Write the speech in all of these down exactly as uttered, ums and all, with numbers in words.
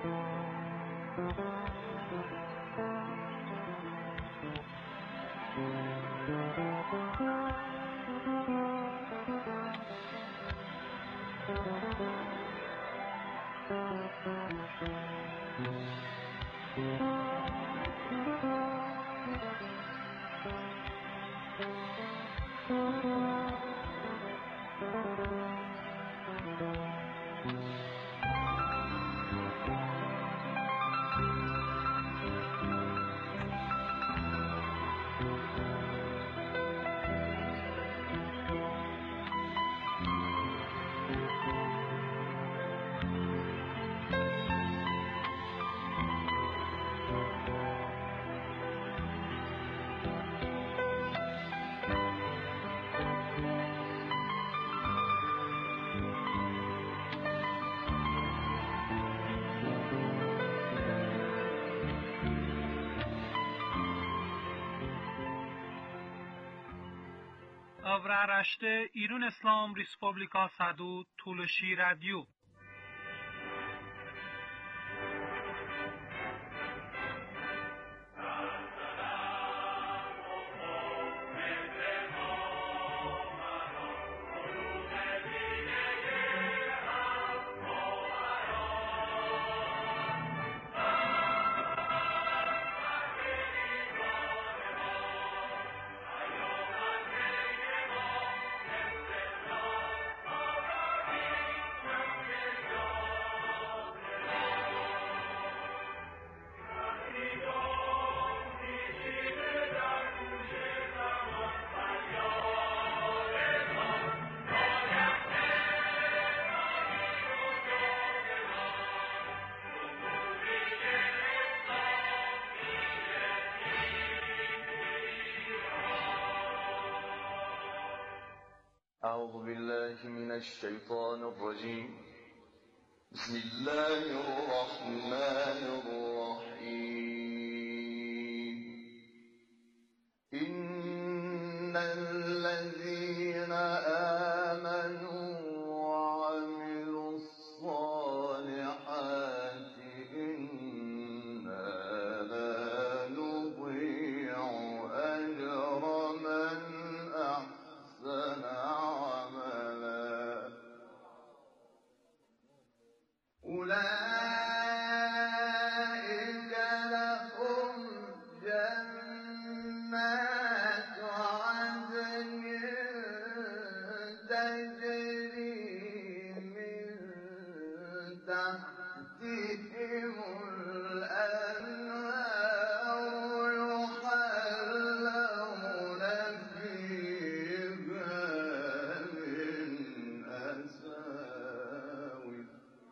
Avraaraşte İran İslam Respublika Sadu Tuluşi Radyo. أعوذ بالله من الشيطان الرجيم. بسم الله الرحمن الرحيم. إن الذين آمنوا وعملوا الصالحات إنا لا نضيع أجر من أحسن أولئك لهم جنات عدن تجري من تحتهم الأنهار يحلون فيها من أساور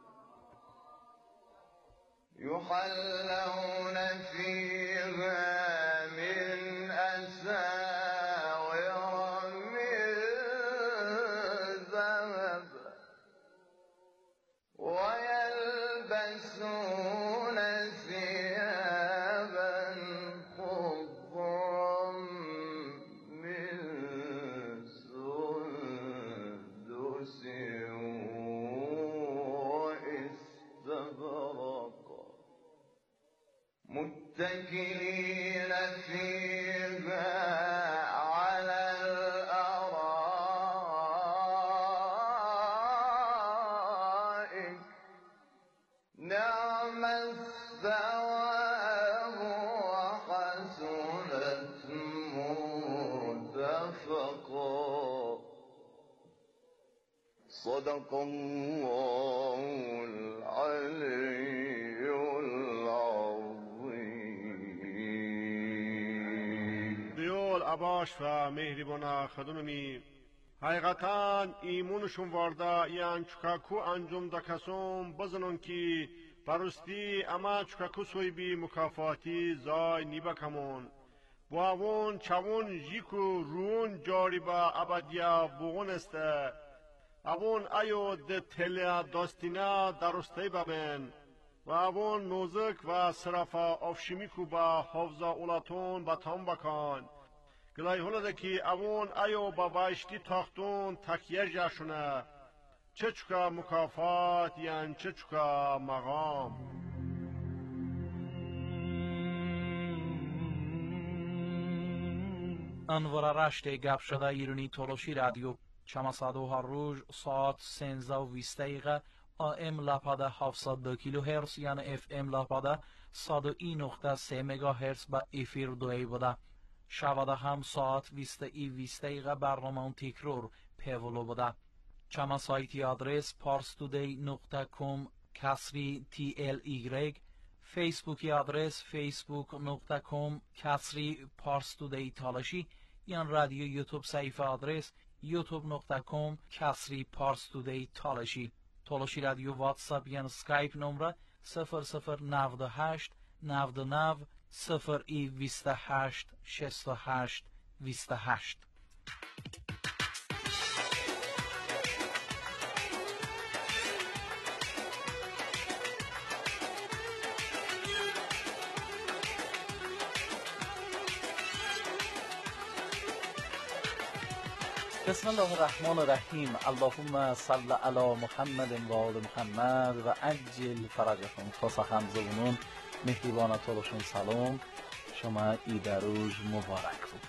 يحلون فيها من أساور من ذهب ويلبسون ثيابا خضرا من سندس واستبرق متكئين فيها على الأرائك نعم الثواب وحسنت مرتفقا. صدق الله العلي العظيم. دیول عباش و مهربانا خدونمی حقیقتا ایمونشون وارده یان چکاکو انجام دکسوم بزنون کی پرستی اما چکاکو سوی بی مکافاتی زای نیبا کمون باون چون جیکو رون جاری با ابدیا بغون استه اوون ایو ده تلیا داستینا درسته ببین و اوون موزک و صرفا افشمیکو با حفظا اولاتون با تام بکن گلای هلده که اوون ایو با بایشتی تاختون تکیه جاشونه چه چکا مکافات یان چه چکا مقام. انور رشت گپ شده ایرانی تولوشی رادیو چماسادو هر روز ساعت سنزده و بیست دقیقه آم لپاده هفتصد و دو کیلو هرتز یعنی اف ام لپاده صد و یک نقطه سه مگا هرتز به افیر دوی بوده. شباده هم ساعت بیست ای بیست دقیقه برنامه اون تکرار پیولو بوده. چما سایتی آدرس پارستودی نقطه کام کسری تی ال ایگرگ، فیسبوکی آدرس فیسبوک نقطه کام کسری پارستودی تالشی، یا رادیو یوتیوب صفحه آدرس یوتیوب نقطه کام کسری پارستودی تالشی. تالشی رادیو واتساپ یا سکایپ نمره صفر صفر نود و هشت نود و نه صفر ای بیست و هشت شصت و هشت بیست و هشت. بسم الله الرحمن الرحیم. اللهم صل علی محمد و آل محمد و عجل فرجهم. خاص همزبونون مهربان طولشون سلام، شما عید روز مبارک بود.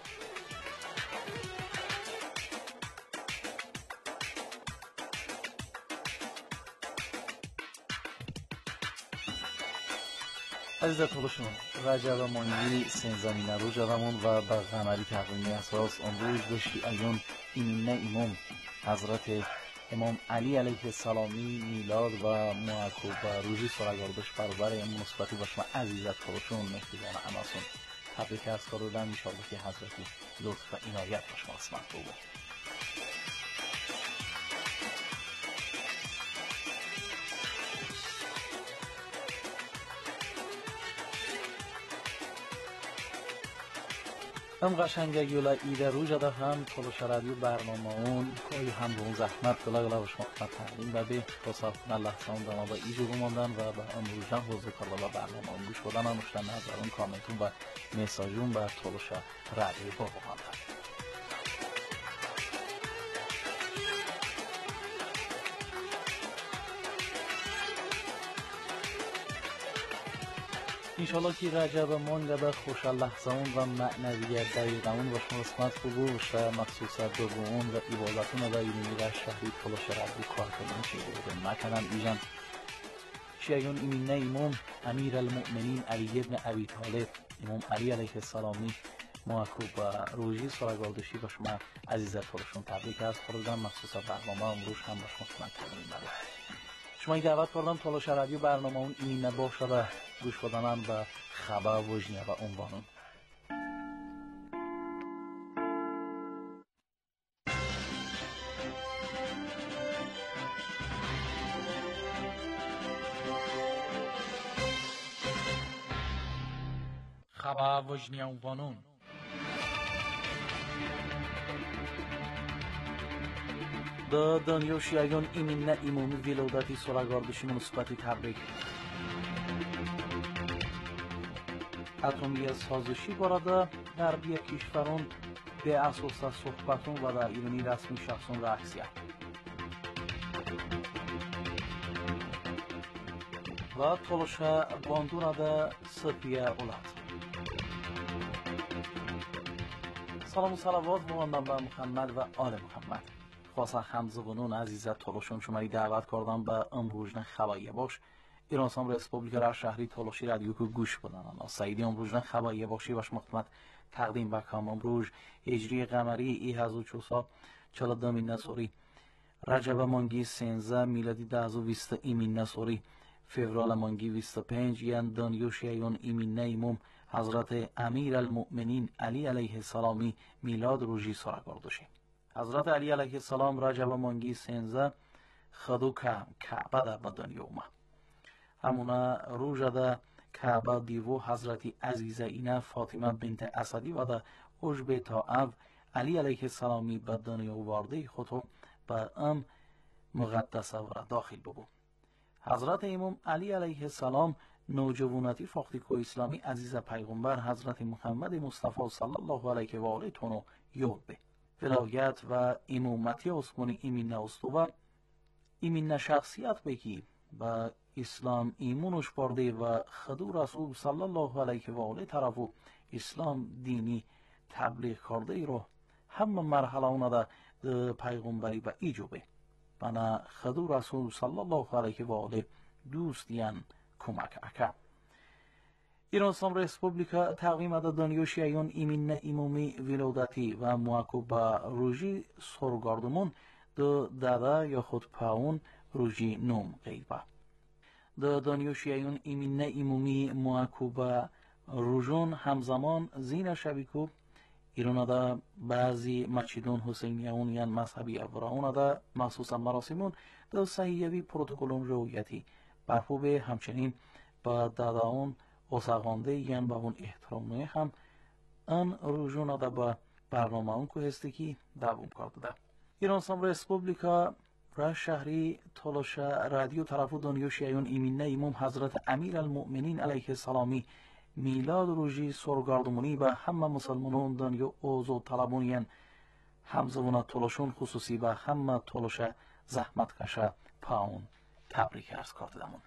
عزیز طولشون رجب مانگی سنزمین روز جدمون و به قمری تقویمی اساس امروز به شیعیون ایمینه ایمام حضرت امام علی علیه السلامی میلاد و معکوب و روزی سرگردش برابر امام نسبتی باشم. عزیزت طولشون مهدیان اماسون تبریک از کارودن میشالله که حضرتی لطف و عنایت باشم اسمت بود. هم قشنگه گولا ایده رو جده هم تولوش رادیو برنامه اون کاری هم به اون زحمت گلا گلا باشم تقدیم و به خصاف الله سلام دانا با ایجو بماندن و به امروز جان حوضه کارلا برنامه اون گوش بدن انوشتن نظرون کامنتون و میساجون بر تولوش رادیو با بماندن. انشالله که رجب مانگه به خوش لحظهون و معنویت دقیقمون و شما اسمت بگوش و مخصوص دوگون و عبادتون و ایرونی و شهری تلوش ربی کار کنون چی بودن مکنم ایجان شیعیون ایمینه امام امیر المؤمنین علی ابن ابی طالب امام علی علیه السلامی معکوب و روزی سرگردشی با شما عزیزت تلوشون تبریک از خودم مخصوص برنامه امروز هم با شما من تقدیم بده. شما دعوت کردم تلاش رادیو برنامه اون این نباشه گوش بدنن به خبر وجنیه و عنوانون. خبر وجنیه عنوانون. دا دنیا شیعیان ایمینه ایمامی ولادتی سرگردشی مناسبتی تبریک. اتمی سازشی براده در بیا کشوران به اساس صحبتون و در ایرانی رسمی شخصون را عکسیت و تلاش باندون ده سپیه اولاد. سلام و صلوات بماندن به محمد و آل محمد. خاصا همزبانون عزیزت تلاشون شماری دعوت کردم به امروزن خبایه باش ایران سام رسپوبلیک را شهری تلاشی رادیو که گوش بدن انا سعیدی امروزن خبایه باشی باش مختمت تقدیم بکم. امروز هجری قمری ای هزار و چهارصد و چهل و دو نسوری رجب مانگی سنزه میلادی ده هزار و بیست ایمین نسوری فوریه مانگی بیست و پنج یان دانیو شیعیون ایمین نیموم حضرت امیر المؤمنین علی علیه السلامی میلاد روزی سرگردشی. حضرت علی علیه السلام رجب مانگی سنزه خدو که کعبه ده به دنیا اومد. همونا روژه ده کعبه دیو حضرت عزیزه اینه فاطمه بنت اسدی و ده عجب تا او علی علیه السلامی به دنیا وارده خودو به ام مقدسه و داخل ببو. حضرت امام علی علیه السلام نوجوانتی فاختیکو اسلامی عزیز پیغمبر حضرت محمد مصطفی صلی الله علیه و آله تونو یاد به ولایت و امامتی عثمانی ایمین استوه ایمین شخصیت بگی و اسلام ایمونش برده و خدو رسول صلی الله علیه و آله طرفو اسلام دینی تبلیغ کرده ای رو همه مرحله اونا دا پیغمبری و ایجوبه بنا خدو رسول صلی الله علیه و آله دوستیان کمک اکا ایران اسلام ریسپوبلیکا تقویم دا دانیوشیایون ایمین ایمومی ولودتی و موکوب با روژی سرگاردمون دو دادا یا خود پاون روژی نوم غیبه د دانیوشیایون ایمین ایمومی موکوب با روژون همزمان زین شبیکو ایران دا بعضی مچیدون حسینیون یان مذهبی افراون دا مخصوصا مراسمون دا صحیحوی پروتکلون رویتی برخوبه همچنین با داداون اوساغانده یان با اون احترامه هم ان روژون دا با برنامه اون که هستی که دوام کرده دا ایران اسلام ریسپوبلیکا را شهری تلاشا رادیو طرفو دانیوشیایون ایمین ایموم حضرت امیر المؤمنین علیه السلامی میلاد روژی سرگاردمونی و همه مسلمانان دنیا اوزو طلبونین همزونا تلاشون خصوصی و همه تلاشا زحمت کشه پاون تبریک ارز کردمون.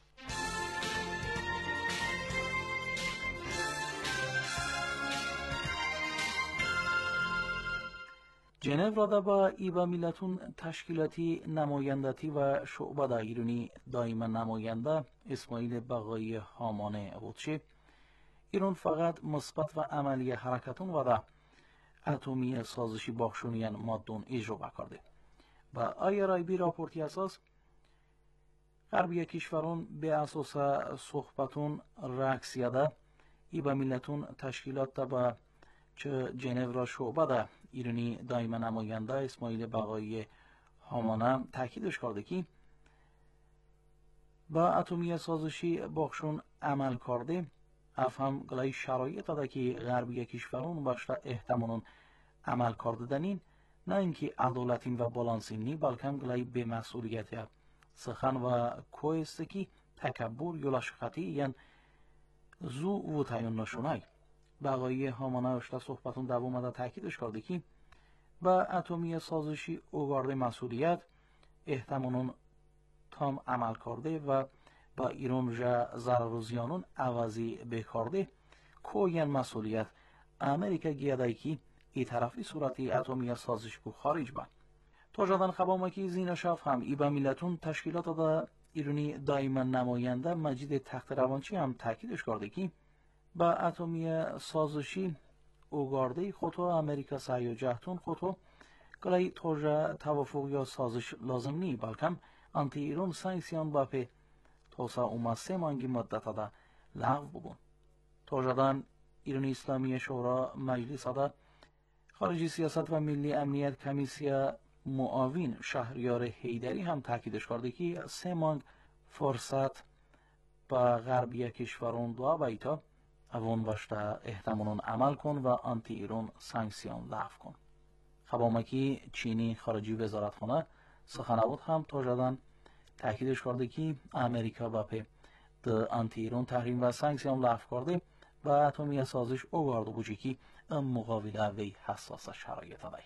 جنیو را دا با ایبا میلتون تشکیلاتی نمایندتی و شعبه دا ایرانی دائما نماینده اسماعیل بقایی هامانه بودشی ایران فقط مثبت و عملی حرکتون و دا اتمی سازشی باخشونیان مادون اجرا بکرده و آی رای بی راپورتی اساس غربی کشورون به اساس صحبتون رکسیده ایبا میلتون تشکیلات دا با چه جنیو را شعبه دا ایرانی دائما نماینده اسماعیل بقایی هامانه تاکیدش کرده که با اتمی سازشی باخشون عمل کرده افهم گلای شرایط داده که غربی کشورون باشتا احتمالون عمل کرده دنین نه اینکه عدالتین و بالانسین نی بلکه گلای به مسئولیت سخن و کویسته که تکبر یولاش خطی یعن زو و تایون نشونای بقایی هامانه اشتا صحبتون دوام دا تاکیدش کرده که با اتمی سازشی اوگارده مسئولیت احتمالون تام عمل کرده و با ایران جا ضرر و زیانون عوضی بکرده کوین مسئولیت امریکا گیادایی که ای طرفی صورتی اتمی سازش کو خارج با تا جادن خبامکی زین شاف هم ای با میلتون تشکیلات دا ایرانی دائما نماینده مجید تخت روانچی هم تاکیدش کرده که با اتمی سازشی اوگارده خودو امریکا سعی و جهتون خودو گلای توجه توافق یا سازش لازم نی بلکم انتی ایران سانکسیون باپه توسا اوما سه مانگی مدت دا لغو بگون توجدان ایرانی اسلامی شورا مجلس دا خارجی سیاست و ملی امنیت کمیسیا معاون شهریار حیدری هم تاکیدش کرده که سه مانگ فرصت با غربی کشورون دو بایتا اوان باشتا احتمالون عمل کن و آنتی ایران سانکسیون لغو کن. خبامکی چینی خارجی وزارتخانه سخنرانی هم توجدان تاکیدش کرده که امریکا با په د آنتی ایران تحریم و سانکسیون لغو کرده و اتمی سازش اوگارده بوجی که ام مقابله وی حساس شرایط دی.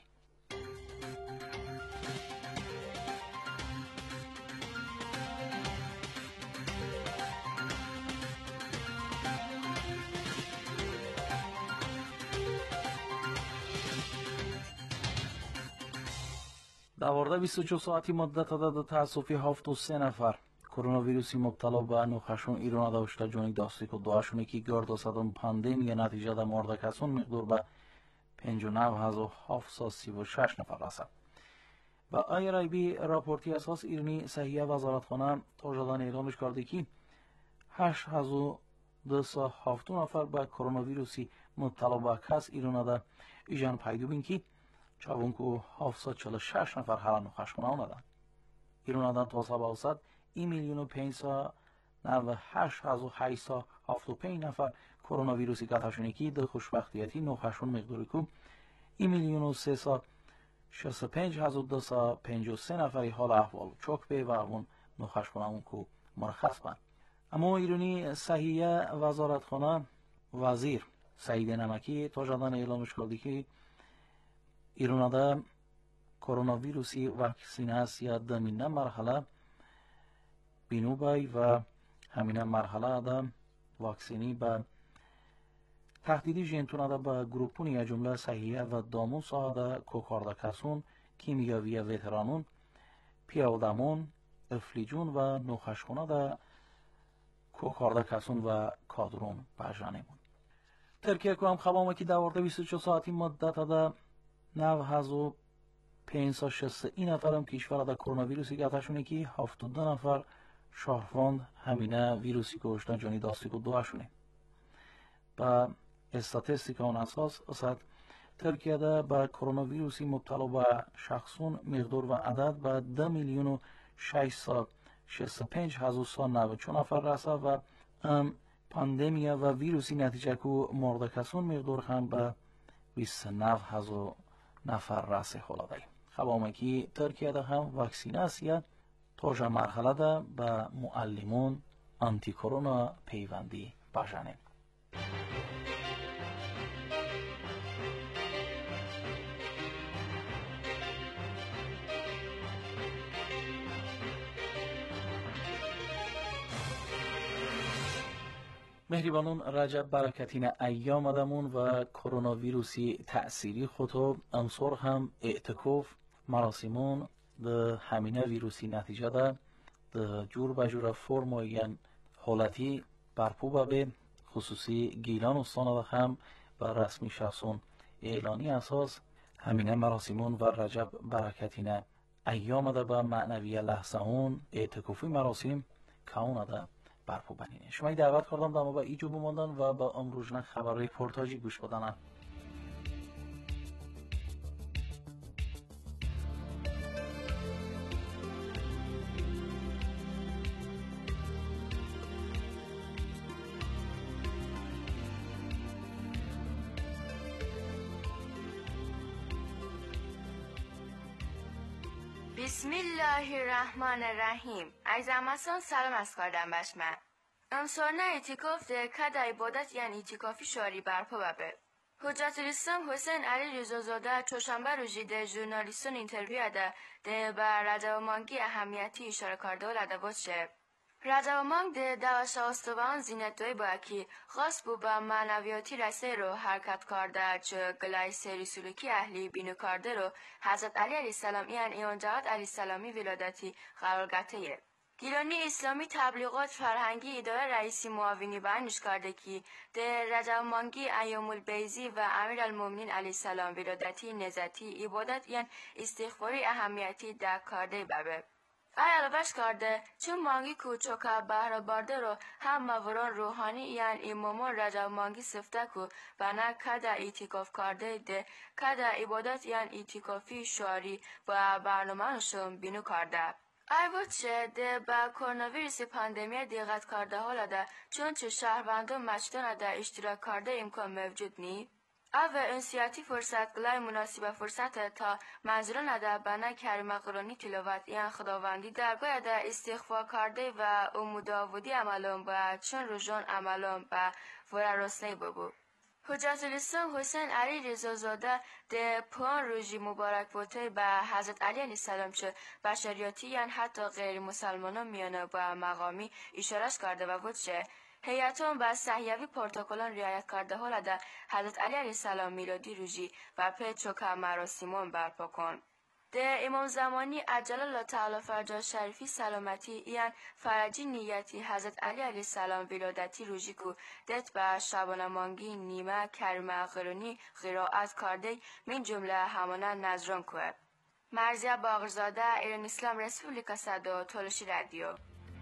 دوارده بیست و چهار ساعتی مدت داده تاسفی هفت و سه نفر کرونا ویروسی مبتلا به نوخشون ایران داشته جونی داستی که دواشونه که گرد صدام پاندمی نتیجه دا مرده کسون مقدار به پنج و نه هزار هفتصد و سی و شش نفر رسد. با آی رای بی راپورتی اساس ایرانی صحیح وزارتخانه تاجدان اعلامش کرده که هشت هزار دویست و هفت نفر به کرونا ویروسی مبتلا به کس ایران دا ایجان پیدا بین که چاون کو هفتصد و چهل و شش نفر هر نوخشونه آمدن. ایران دا تا سبع صد این میلیون و پانصد و نود و هشت هزار و هشتصد و هفتاد و پنج نفر کرونا ویروسی گرفتشونه که در خوشبختیتی نوخشون مقداری کو این میلیون و سیصد و شصت و پنج هزار و دویست و پنجاه و سه نفری حال احوال چوک به و اون نوخشونه اون کو مرخص بند. اما ایرانی صحیح وزارتخانه وزیر سعید نمکی تا جدان اعلامش کرده که ایران دا کرونا ویروسی واکسیناسی دمینه مرحله بینو بای و همین مرحله دا واکسینی با تهدیدی جنتون دا به گروپون یا جمله صحیحه و دامون ساده کوکارده کسون، کیمیاوی ویترانون، پیاودمون، افلیجون و نوخشخونه دا کوکارده کسون و کادرون بجانیمون. ترکیه که هم خبامه که دوارده بیست و چهار ساعتی مدت دا نو هزو پینصد و شصت این نفر هم کشور دا کرونا ویروسی گتشونه که هفتاد و دو نفر شهروند همینه ویروسی کشتن جانی داستی که دوشونه. با استاتستیک آن اساس اصد ترکیه دا با کرونا ویروسی مبتلا به شخصون مقدار و عدد به ده میلیون و ششصد و شصت و پنج هزار و صد و نود و چهار نفر رسه و پاندمیا و ویروسی نتیجه که مرده کسون مقدار هم به بیست و نه هزار نفر رسه خلاده. خبامه که ترکیه دا هم واکسیناسیا توجه مرحله دا به معلمون آنتی کرونا پیوندی بجانه. مهربانون رجب برکتین ایام آدمون و کرونا ویروسی تأثیری خودو انصور هم اعتکاف مراسمون ده همینه ویروسی نتیجه ده ده جور بجور فرم و یعن حالتی برپو به خصوصی گیلان استان ده هم و رسمی شخصون اعلانی اساس همینه مراسمون و رجب برکتین ایام ده به معنوی لحظه اون اعتکافی مراسم که اون ده برپو بنینه. شما دعوت کردم داما با ایجو بماندن و با امروزنه خبر ریپورتاجی گوش بدنن. بسم الله الرحمن الرحیم. عزیزمسان سلام از کردم بشمه. امسورنا ایتیکاف ده کده عبادت یعنی ایتیکافی شاری برپا ببه. حجت الاسلام حسین علی رضازاده چهارشنبه روزی ده ژورنالیستون اینترویو ده ده بر رجب مانگی اهمیتی اشاره کرده و لده باشه. رجب مانگ ده دواش آستوان زینتوی با که خاص بو با معنویاتی رسه رو حرکت کرده چه گلای سری سلوکی اهلی بینو کرده رو حضرت علی علیه السلام یعنی ایان جواد علیه السلامی ولادتی قرار گته. گیلانی اسلامی تبلیغات فرهنگی اداره رئیسی معاونی بیانش کرده که در رجب مانگی ایام البیضی و امیر المومنین علیه السلام ولادتی نزتی عبادت یعنی استغفاری اهمیتی در کرده ببه. ای علاوهش کرده چون مانگی کوچوکا بهره بارده رو هم موران روحانی یعنی امامان رجب مانگی سفته کو بنا کده ایتیکاف کرده ده کده عبادت یعنی ایتیکافی شعاری و برنامه‌شون بینو کرده. ای بچه ده با کرونا ویروس پاندمی دقت کرده حالا ده چون چه شهروندان مجدان ده اشتراک کرده امکان موجود نی؟ او انسیاتی فرصت گلای مناسب فرصت تا منظوران ده بنا کریم قرآنی تلاوت یعنی خداوندی درگاه ده استغفار کرده و اموداودی عملان با چون رجان عملان با ورارسنی ببو. حجت الاسلام حسین علی رضازاده ده پان روزی مبارک بوته به حضرت علی علیه السلام چه بشریاتی یعنی حتی غیر مسلمانان میانه با مقامی اشارش کرده و بود چه هیئتان با صحیحوی پروتکلان رعایت کرده حالا ده حضرت علی علیه السلام میلادی روزی و په چوکا مراسمون برپا کن. ده امام زمانی عجل الله تعالی فرجا شریفی سلامتی یعنی فرجی نیتی حضرت علی علیه السلام ولادتی روزی کو دت با شبانه مانگی نیمه کریمه قرآنی قرائت کرده من جمله همانه نظران که مرزیه باقرزاده ایران اسلام رسپوبلیکا صدا تولشی رادیو.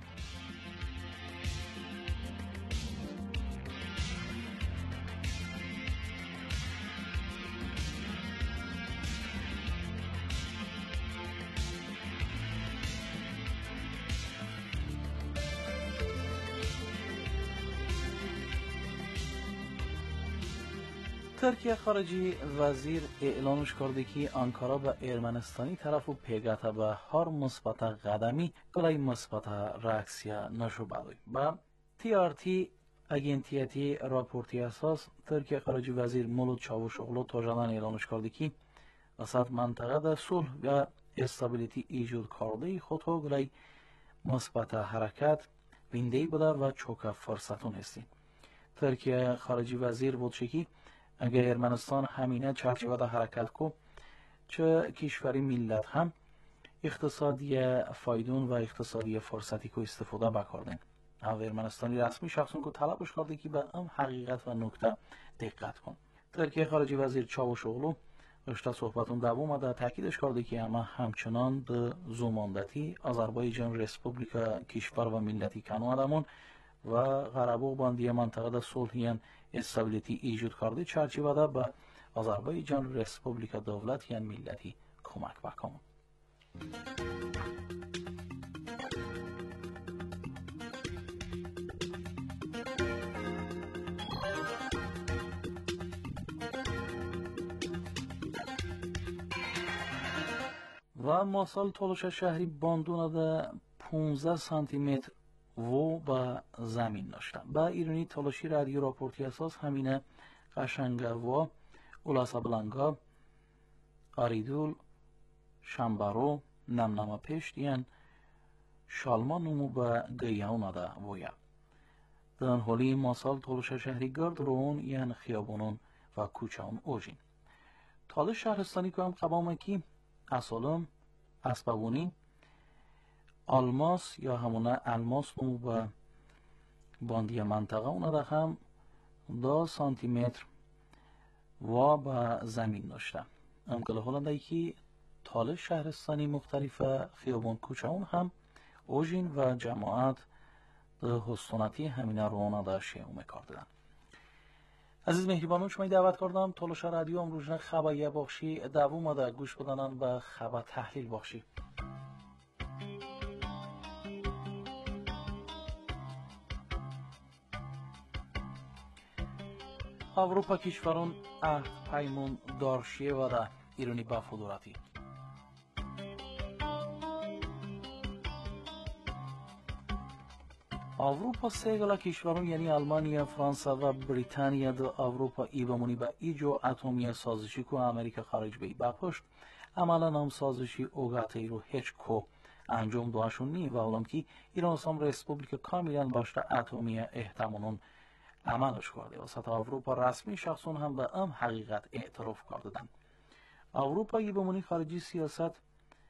ترکیه خارجی وزیر اعلامش کرده که آنکارا به ارمنستانی طرف و پیگاته به هر مثبت قدمی گلای مثبت راکسیا نشو بدوی. با تی آر تی اگنتیتی راپورتی اساس ترکیه خارجی وزیر مولود چاوشوغلو توجدان اعلامش کرده که وسط منطقه ده صلح و استابیلیتی ایجاد کرده خودو گلای مثبت حرکت وینده بوده و چوکا فرصتون هستی. ترکیه خارجی وزیر بود شکی اگر ارمنستان همینه چرچوه ده حرکت کو چه کشوری ملت هم اقتصادی فایدون و اقتصادی فرصتی که استفاده بکردن. او ارمنستانی رسمی شخصون که طلبش کرده که به ام حقیقت و نکته دقت کن. ترکیه خارجی وزیر چاوشوغلو اشتا صحبتون دوام و تاکیدش کرده که اما همچنان به زماندتی آذربایجان رسپوبلیکا کشور و ملتی کنوادمون و غربو باندی منطقه ده صلح استابیلیتی ایجاد کرده چرچوه ده به آذربایجان رسپوبلیکا دولت یا ملتی کمک بکنم. و ماسال تولش شهری باندونه ده پانزده سانتی متر و با زمین داشته. با ایرانی تولشی رادیو راپورتی اساس همینه قشنگه و اولاسا بلانگا، آریدول، شنبارو، نمنما پشت یعن شالمان نمو با گیاونه ده ویا. دان حالی ماسال تولش شهری گرد رون یعن خیابونون و کوچهون اوجین. تالش شهرستانی که هم قبامه کی اصالم اسبابونی آلماس یا همونه الماس نمو با باندی منطقه اونه ده هم دو سانتی متر و با زمین داشته. امکل هلنده که تالش شهرستانی مختلف خیابون کوچه اون هم اوجین و جماعت ده حسونتی همینه رونه ده شیعومه کردن. عزیز مهربانون شما دعوت کردم تالش رادیو امروزنه خبایه بخشی دووم ده گوش بدنن و خبر تحلیل بخشی. avrupa kishvarun ahd paymon dorshevada ironi bafudurati. avrupa segala kishvarun یعنی آلمانیا، فرانسه و بریتانیا در avrupa ایبامونی با ایجو اتمی سازشی که امریکا خارج بی بپشت عملا هم سازشی اوگاتی رو هیچ کو انجام دوشون نی و اولم که ایران هم رسپوبلیک کاملا باشته اتمی احتمالون عملش کرده. وسط avrupa رسمی شخصون هم به ام حقیقت اعتراف کردن. avrupa ایبامونی خارجی سیاست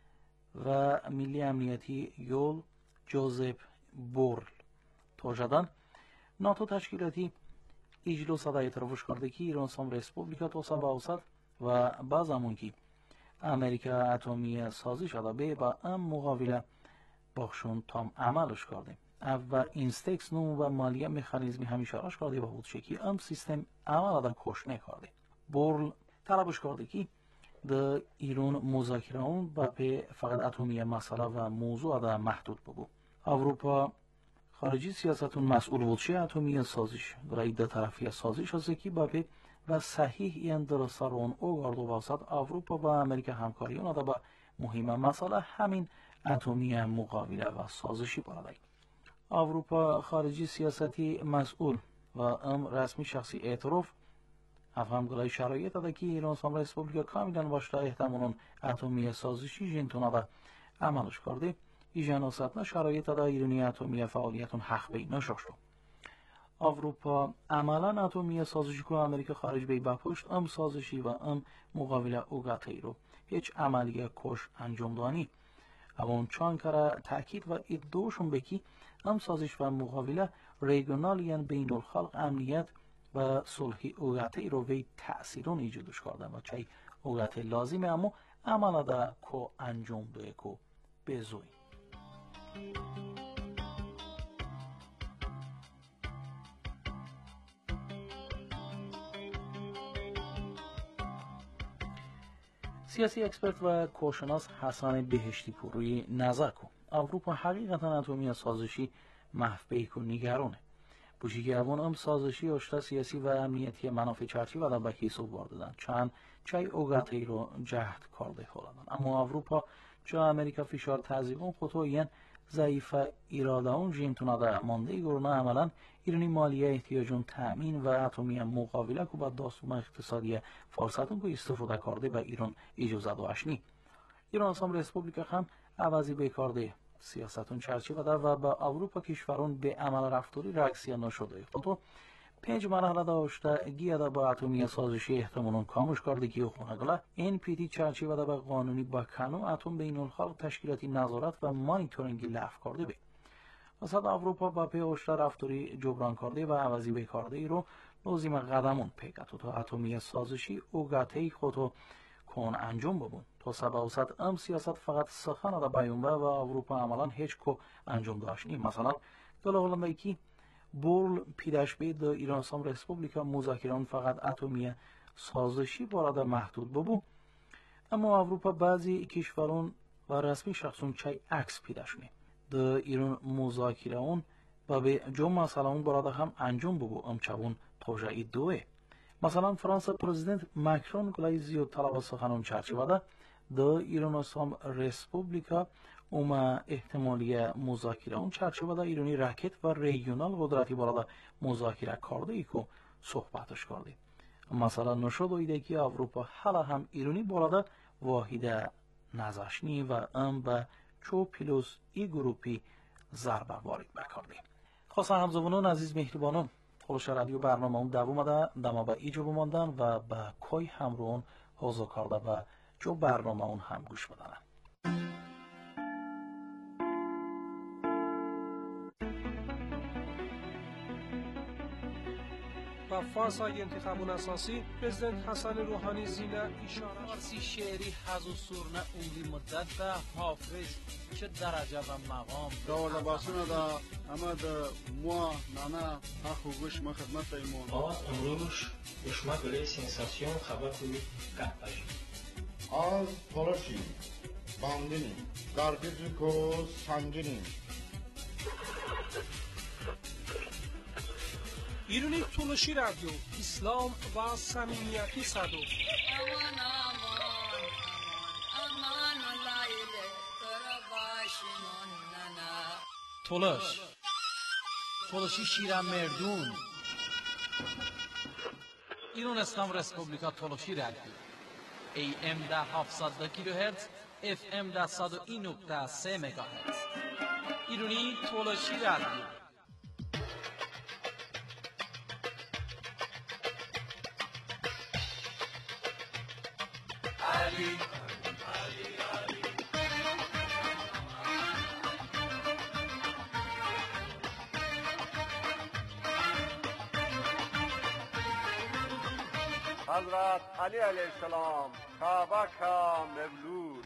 و ملی امنیتی یول جوزپ بورل توجدن ناتو تشکیلاتی اجلو صدا اعترافش کرده که ایران هم رسپوبلیکا توسا باوسط و بعض همون که امریکا اتمی سازی شده به با ام مقابله باخشون تام عملش کرده و اینستکس نو و مالیه مکانیزمی همیشه راش کرده با بود شکی ام سیستم عمل دا کش نکرده. بورل طلبش کرده که در ایران مذاکره اون با به فقط اتمی مسئله و موضوع دا محدود بگو. avrupa خارجی سیاستون مسئول بود چه اتمی سازش برای دو طرفی سازش هست که با به و صحیح این درست رون او گرد و واسط avrupa و امریکا همکاری اون دا با مهم مسئله همین اتمی مقابله و سازشی باید. avrupa خارجی سیاستی مسئول و ام رسمی شخصی اعتراف افهم گلای شرایط داده که ایران هم رسپوبلیکا کاملا باشته احتمالون اتمی سازشی جنتون دا عملش کرده ایجان وسط نه شرایط داده ایرانی اتمی فعالیتون حق بی نشوش شد. avrupa عملا اتمی سازشی که امریکا خارج بی بپشت ام سازشی و ام مقابله اوگاتی رو هیچ عملیه کش انجام دانی. اون چند کاره تاکید و ادعاشون بکی ام سازش و مقابله ریگونالیان بین الخلق امنیت و صلحی اوگاتی رو وی تأثیرون ایجادش کردن و چای اوگاتی لازمه اما عمل دا کو انجام دوه کو بزوی. سیاسی اکسپرت و کارشناس حسن بهشتی پوری نظر کن avrupa حقیقتا اتمی سازشی محفبه و نگرانه بوشی که اوان ام سازشی اشتا سیاسی و امنیتی منافع چرچی و به حساب واردن چند چای اوگاتی رو جهد کرده خواهدن. اما avrupa چا امریکا فشار تعذیبون خطوین ضعیف اراده اون جینتونه ده مانده گرونه عملا ایرانی مالیه احتیاجون تأمین و اتمی مقابله که با داستان اقتصادی فرصتون که استفاده کرده به ایران اجازه داشتنی. ایران هم رسپوبلیکا هم عوضی بیکارده سیاستون چرچی و و با avrupa کشورون به عمل رفتاری رکسیه نشده خطو پنج مرحله داشته گیه دا با اتمی سازشی احتمالون کامش کردگی و خونگله این پیتی چرچی و دا با قانونی با کنو اتم بین الخلق تشکیلاتی نظارت و مانیتورینگی لف کرده بی. وسط اروپا با پی اشتر رفتاری جبران کرده و عوضی بکارده ای رو لازم قدمون پیکتو تا اتمی سازشی اوگاتی خودو کن انجام ببون تا سبا وسط ام سیاست فقط سخن دا بیانبه و اروپا عملا هیچ کو انجام داشت نیم. مثلا دول هلنده کی بول پیداش بید دا ایران اسلام رسپوبلیکا مذاکران فقط اتمی سازشی بارد محدود ببو، اما اروپا بعضی کشورون و رسمی شخصون چای عکس پیداش می دا ایران مذاکران و به جمع مسئله اون بارد هم انجام ببو ام چبون توجهی دوه. مثلا فرانسه پرزیدنت مکرون کلای زیاد طلب سخنان چرچی وده دا ایران اسلام رسپوبلیکا اوما احتمالی مذاکره اون چرچی وده ایرانی راکت و ریجونال قدرتی بارادا مذاکره کرده ای که صحبتش کرده. مثلا نشد ایده که اروپا حالا هم ایرانی بارادا واحده نزاشنی و ام با چو پیلوس ای گروپی ضربه وارد بکرده. خواستم همزبانان عزیز مهربانان خلوش رادیو برنامه اون دوام ده دما با ایجا بماندن و با کوی همرون حوضا کرده و جو برنامه اون هم گوش بدنن. و فاز های انتخابون اساسی پرزیدنت حسن روحانی زینه اشاره فارسی شعری حز و سرنه اولی مدت و حافظ چه درجه و مقام داور باسونه دا اما دا موا نانا حق و گوش ما خدمت ایمون آز امروش گوشما گله سنساسیون خبر کوی قهبشی آز تلاشی باندینی گرگیزی کو سنگینی ایرانی تولشی رادیو اسلام و صمیمیتی صدو امان امان امان امان لایله ترا باشمون ننا تولش تولشی شیرم مردون ایران اسلام رسپوبلیکا تولشی رادیو ای ام ده هفتصد کیلوهرتز اف ام ده صد و این نقطه سه مگاهرتز ایرانی تولشی رادیو حضرت علی علیه السلام کعبه کا مولود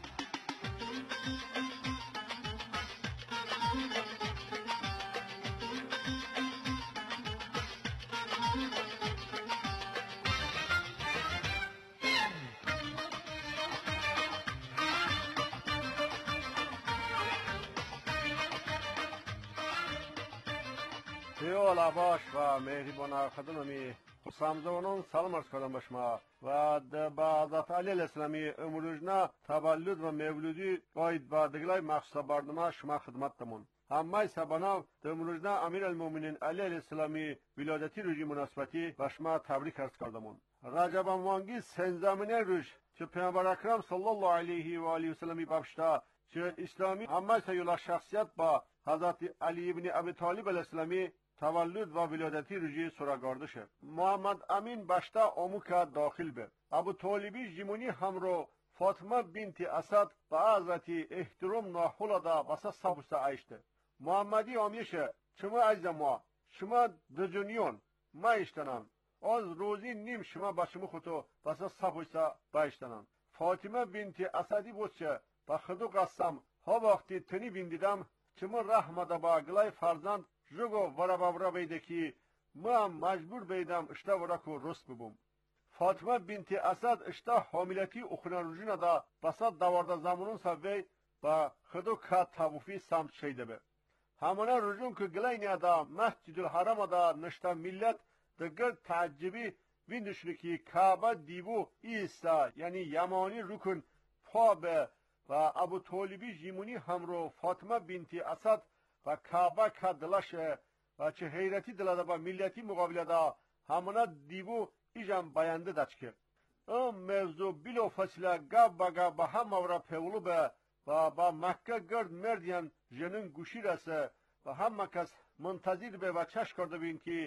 دیو لباش و مهربان خدممی سامزونون سلام عرض کردم به شما و با حضرت علی علیه السلامی امروزنا تولد و مولودی باید با دگلای مخصوص برنامه شما خدمتتمون همه سبانا امروزنا امیر المومنین علی علیه السلامی ولادتی روزی مناسبتی به شما تبریک عرض کردمون رجب مانگی سنزمینه روز که پیامبر اکرم صلی الله علیه و آله و سلمی بابشتا که اسلامی همه سیولا شخصیت با حضرت علی ابن ابی طالب علیه السلامی تولد و ولادتی روزی سراغارده شد. محمد امین بشتا آموکا داخل به. ابو طالبی جیمونی همرو فاطمه بنت اسد با حضرت احترام ناخولا دا بسا سابستا عیشته. محمدی آمیشه شما عزیز ما شما دجونیون ما اشتنان از روزی نیم شما با شما خودتو بسا سابستا بایشتنان. فاطمه بنت اسدی بود چه با خودو قسم ها وقتی تنی بندیدم شما رحمت با گلای فرزند جگو ورا بابرا بیده که ما مجبور بیدم اشتا ورا کو رست ببوم. فاطمه بنت اسد اشتا حاملتی اخنان روژینا دا بسات دوارده زمانون سوی با خدو که توفی سمت شیده به. همانا رجون که گلای دا مسجد الحرام دا نشتا ملت دگر تعجبی ویندشنی که کعبه دیبو ایسا یعنی یمانی رکن پا به و ابو طالبی جیمونی همرو فاطمه بنت اسد و کعبه که دلشه و چه حیرتی دلاده با ملیتی مقابله دا همانا دیبو ایجام باینده دچ که ام موضوع بلو فصله گب با گب با هم اورا پیولو به و با مکه گرد مردین جنن گوشی رسه و همه کس منتظر به و چش کرده بین که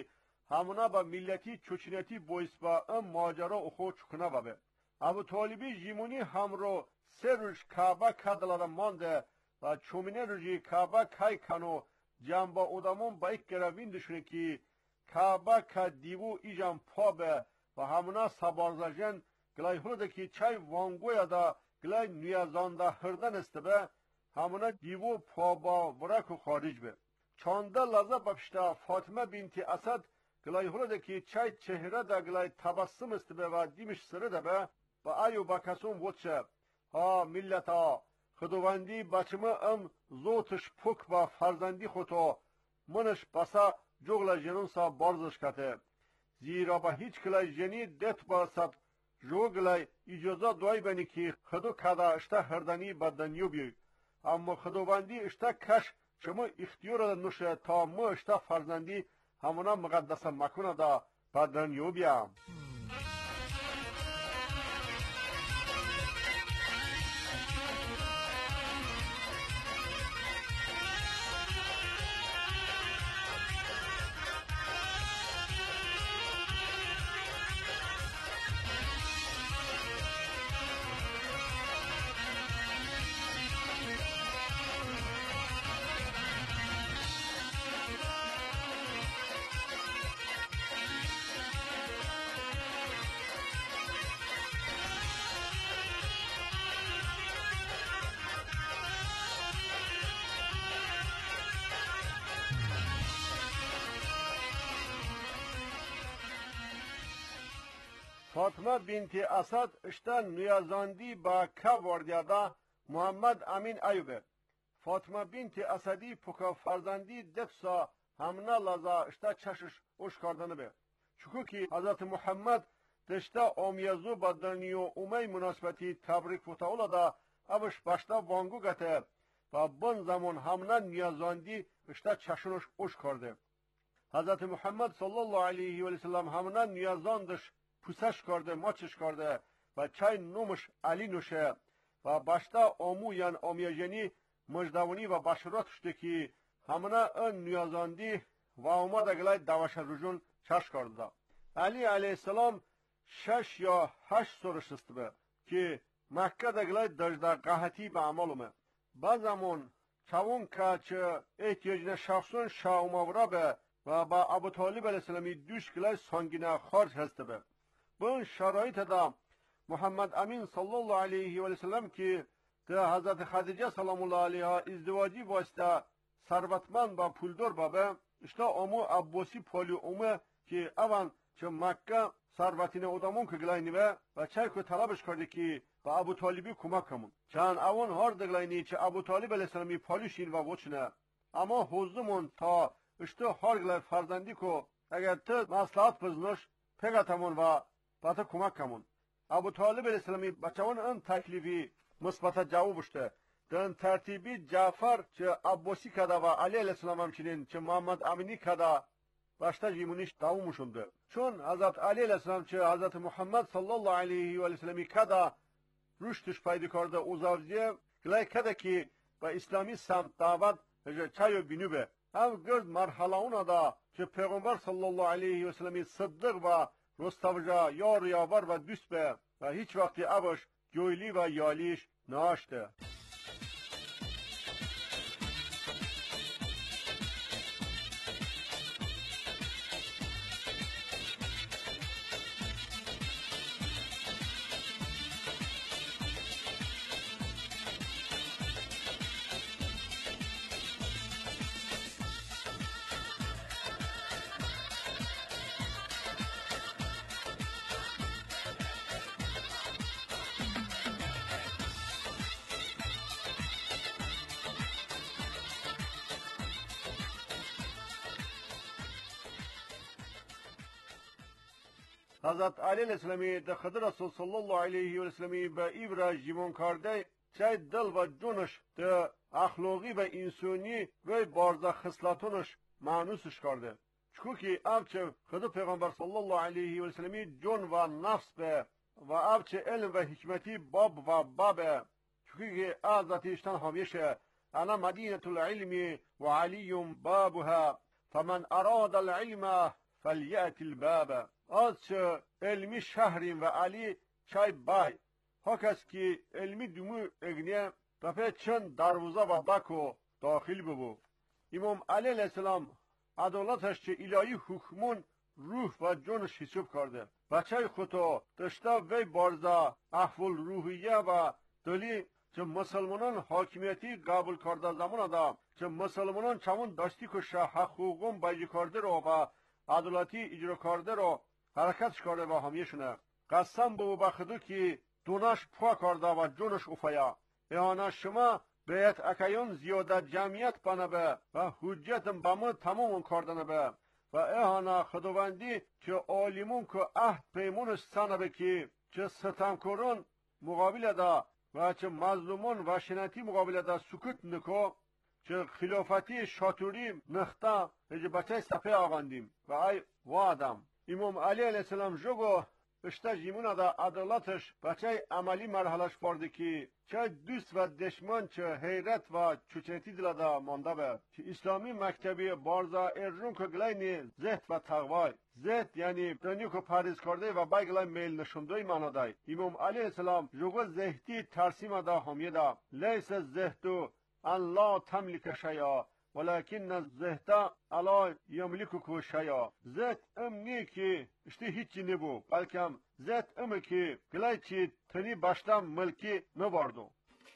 همونا با ملتی چوچنتی بویس با ام ماجرا اخو چکنه بابه. ابو طالبی جیمونی هم رو سه روش کعبه کدلاره مانده و چومینه روژی کعبه کای کنو جنبا اودامون با ایک گروین دشونه که کعبه که دیوو ایجان پا به و همونا سبارزاجن گلای هلوده که چای وانگویا دا گلای نیازانده هردن است به همونا دیوو پا با ورک خارج به. چانده لحظه بپشتا فاطمه بنت اسد گلای هلوده که چای چهره دا گلای تبسم است به و دیمش سره ده به و ایو با کسون وچه ها ملتا خداوندی بچمه ام زوتش پک با فرزندی خودتا منش بسا جغل جنون سا بارزش کته زیرا با هیچ کلای جنی دت باسد جوگلای اجازه دوای بینی که خدو کدا اشتا هردنی بدنیو بی اما خداوندی اشتا کش شما اختیار نوشه تا ما اشتا فرزندی همونا مقدس مکنه دا بدنیو بیم. فاطمه بنت اسد اشتا نیازاندی با که واردیادا محمد امین ایوبه. فاطمه بنت اسدی پکا فرزندی دفسا همنا لازا اشتا چشش اوش کردنه به. چکو که حضرت محمد دشتا آمیازو با دنیو اومی مناسبتی تبریک فتاولا دا اوش باشتا وانگو گته و بن زمان همنا نیازاندی اشتا چشنش اوش کرده. حضرت محمد صلی الله علیه و سلم همنا نیازاندش پوسش کرده ماچش کرده و چای نومش علی نوشه و باشتا آمو یان آمیاجنی مجدوانی و بشرات شده که همونا ان نیازاندی و اومد اگلای دوش رجون چش کرده. علی علیه السلام شش یا هشت سورش است به که مکه اگلای دجده قحطی به عملومه. بعضمون چون که چه احتیاجن شخصون شاومورا به و با ابو طالب علیه السلامی دوش گلای سانگینه خارج هسته به. bu şarayit da Muhammed Amin sallallahu aleyhi ve sellem ki de Hazreti Hatice sallallahu aleyha izdivacı vasıta servetman ve puldor babe işte omu Abbasi poli umu ki avan çe Mekke servetine odamon ki glayni ve ve çay ko talabış kardı ki ve Abu Talib'i kumak kamun. Çan avon har de glayni çe Abu Talib aleyhisselami palişin ve voçne ama hozdumun ta işte har glay farzandi ko eğer te maslahat pıznoş pegatamon ve bata kumak kamun. Abu Talib aleyhisselami bachawon an taklifi musbata cevap işte. Den tertibi Cafer çe Abbasi kada ve Ali aleyhisselam hamçinin çe Muhammed Amini kada başta jimuniş davumuşundu. Çon Hazret Ali aleyhisselam çe Hazret Muhammed sallallahu aleyhi ve sellemi kada rüştüş paydı karda uzavziye glay kada ki ve İslami samt davat çayo binübe. Hem gırd marhalauna da çe Peygamber sallallahu aleyhi ve sellemi sıddık ve Rostavca yar yavar ve düst be ve hiç vakti abaş göylü ve yaliş naştı. Hazret Ali aleyhisselami de Hıdır Resul sallallahu aleyhi ve sellemi be İbra jimon karde çay dil ve cunuş de ahlaki ve insani ve barza xıslatınış manusş karde. Çünkü ki avçe Hıdır Peygamber sallallahu aleyhi ve sellemi cun ve nafs be ve avçe ilm ve hikmeti bab ve babe. Çünkü ki azati işten hamişe ana medinetul ilmi ve aliyyum babuha. فمن أراد العلم فلیأتی الباب. از چه علمی شهریم و علی چای بای. ها کس که علمی دومو اگنیه دفعه چند دروازه و بکو داخل ببو. امام علی علیه السلام عدالتش چه الهی حکمون روح و جونش حساب کرده. بچه خودو دشتا وی بارزا احوال روحیه و دلی چه مسلمانان حاکمیتی قبول کرده زمان دا چه مسلمانان چمون داشتی که شه حقوقون بایجی کرده رو و عدالتی اجرا کرده رو حرکتش کرده و همیشونه. قسم به بخدو که دونش پا کرده و جونش افایا. ایانا شما بیت اکیون زیاده جمعیت بنابه و حجتم بمون تمام کردنه به و ایانا خداوندی که عالمون که عهد پیمونش سنبه که چه ستمکارون مقابل دا و چه مظلومون و شنتی مقابل دا سکوت نکو چه خلافتی شاتوری نختا ایجا بچه صفحه آغاندیم و ای وادم امام علی علیه السلام جوگو اشتا جیمون دا عدالتش بچه عملی مرحلش برده که چه دوست و دشمن چه حیرت و چوچنتی دل دا مانده به چه اسلامی مکتبی بارزا ارجون که گلین زهد و تقوی زهد یعنی دنیو که پریز کرده و بای گلین میل نشندوی مانا دای امام علیه السلام جوگو زهدی ترسیم دا همیه دا لیس زهدو ان لا تملک شیا ولكن الزهد علا یملکو شیا زهد ام نی که اشتی هیچی نبو بلکم زهد ام که گلای چی تنی باشتم ملکی نباردو.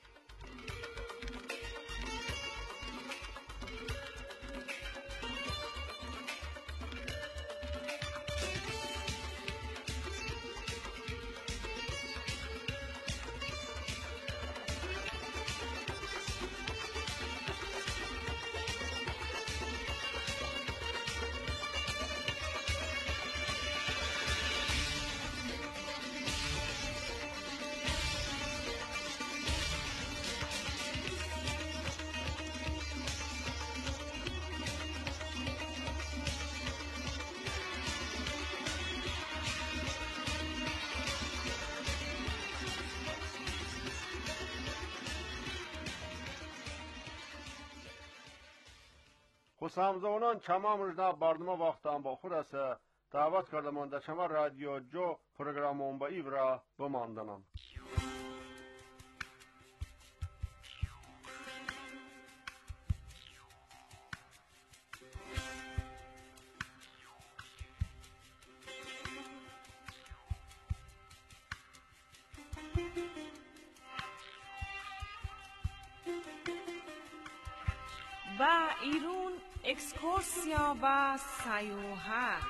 خسامزونان چمام روزنا برنامه وقتان با خود است دعوت کرده من در شما رادیو جو پروگرام با ایورا بماندنم. و ایرون اکسکورسیا و سیاحت.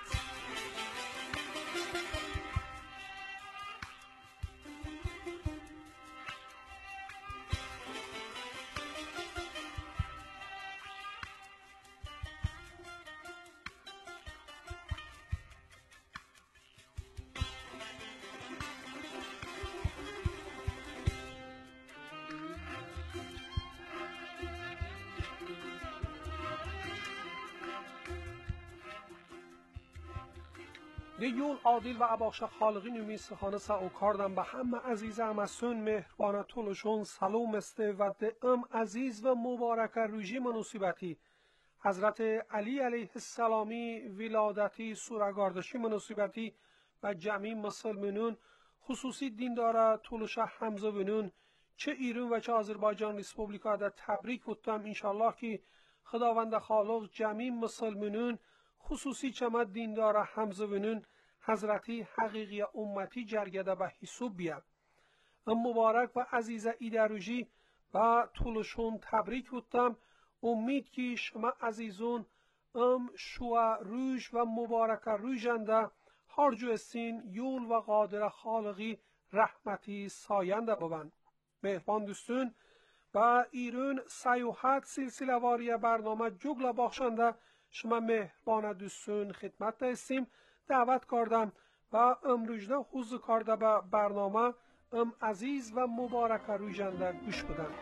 دیون عادل و اباخش خالقی نومی سخانه سعو کردم به همه عزیز امسون مهربانه طولشون سلام استه و ام عزیز و مبارک روژی مناسبتی حضرت علی علیه السلامی ولادتی سورگاردشی مناسبتی و جمعی مسلمانون خصوصی دیندار طولش حمزه بنون چه ایران و چه آذربایجان ریسپوبلیکا در تبریک بودم انشالله که خداوند خالق جمعی مسلمانون خصوصی چما دیندار حمزه بنون حضرتی حقیقی امتی جرگده به حسوب بیاد. ام مبارک و عزیز ایدروژی و طولشون تبریک بودم. امید که شما عزیزون ام شوا روش و مبارک روژنده هرجو استین یول و قادر خالقی رحمتی ساینده ببن. مهربان دوستون و ایرون سیاحت سلسله واری برنامه جگل بخشنده شما مهربان دوستون خدمت هستیم دعوت کردم و امروزنه حضور کرده به برنامه ام عزیز و مبارک روژنده گوش بدن.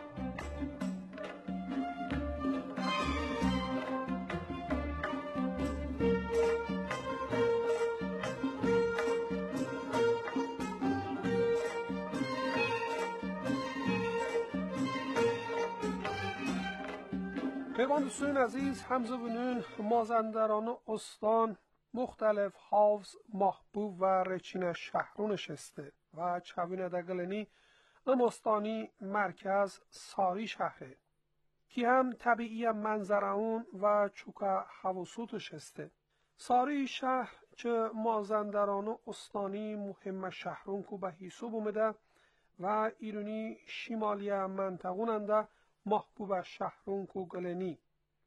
پیوان دوستان عزیز حمزه بنون مازندران استان مختلف حافظ محبوب و رچین شهرون شسته و چوین دگلنی امستانی مرکز ساری شهره که هم طبیعی منظرون و چوکا حواسوت شسته. ساری شهر چه مازندران و استانی مهم شهرون کو به حساب اومده و ایرونی شمالی منطقوننده محبوب شهرون کو گلنی